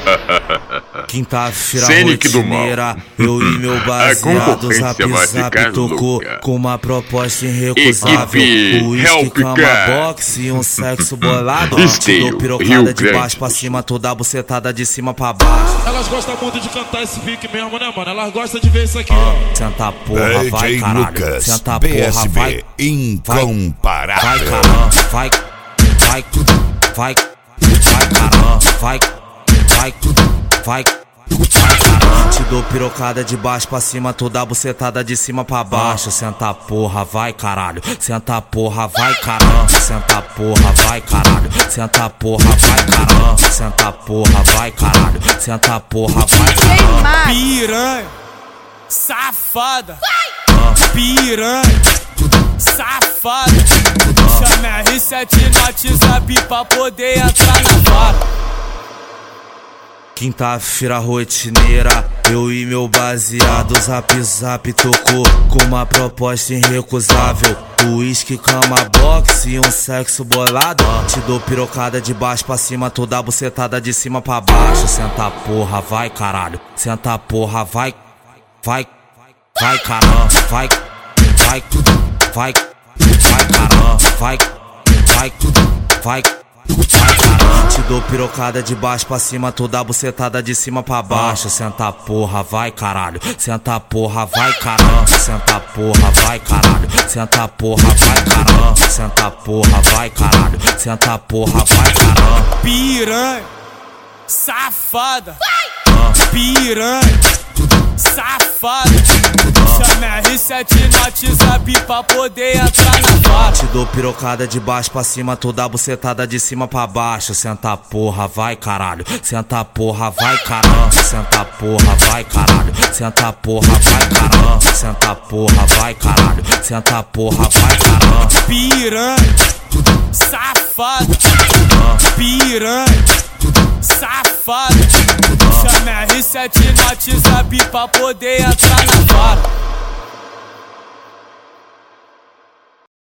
Quinta-feira rotineira, eu e meu baseado zap tocou com uma proposta irrecusável. O uísque, cama, boxe e um sexo bolado. Te dou pirocada de baixo pra cima, toda bucetada de cima pra baixo. Elas gostam muito de cantar esse pique mesmo, né, mano? Elas gostam de ver isso aqui, ó. Senta porra, vai caralho. Lucas, Senta PSB, porra, vai. incomparável. Vai caramba, vai caramba, vai caramba. Te dou pirocada de baixo pra cima, toda bucetada de cima pra baixo. Senta porra, vai caralho. Senta porra, vai caramba. Senta porra, vai caralho. Senta porra, vai caramba. Senta porra, vai caralho. Senta porra, vai caramba. Piranha, safada, piranha, safada. Chama R7 no WhatsApp pra poder entrar na vara. Quinta-feira rotineira, eu e meu baseado zap tocou com uma proposta irrecusável. Uísque, cama, boxe e um sexo bolado. Te dou pirocada de baixo pra cima, toda bucetada de cima pra baixo. Senta porra, vai caralho. Senta porra, vai caramba, vai caramba, vai caramba. Te dou pirocada de baixo pra cima, toda bucetada de cima pra baixo. Senta porra, vai caralho. Senta porra, vai caramba. Senta porra, vai caralho. Senta porra, vai caramba. Senta porra, vai caralho. Senta porra, vai caramba. Piranha, safada, piranha, safada. Chama R7 no WhatsApp pra poder entrar na vara. Te dou pirocada de baixo pra cima, toda bucetada de cima pra baixo. Senta porra, vai caralho. Senta porra, vai caramba. Senta porra, vai caralho. Senta porra, vai caramba. Senta porra, vai caralho. Senta porra, vai caramba. Piranha, safada, piranha, safada. Chama R7 no WhatsApp pra poder entrar na vara.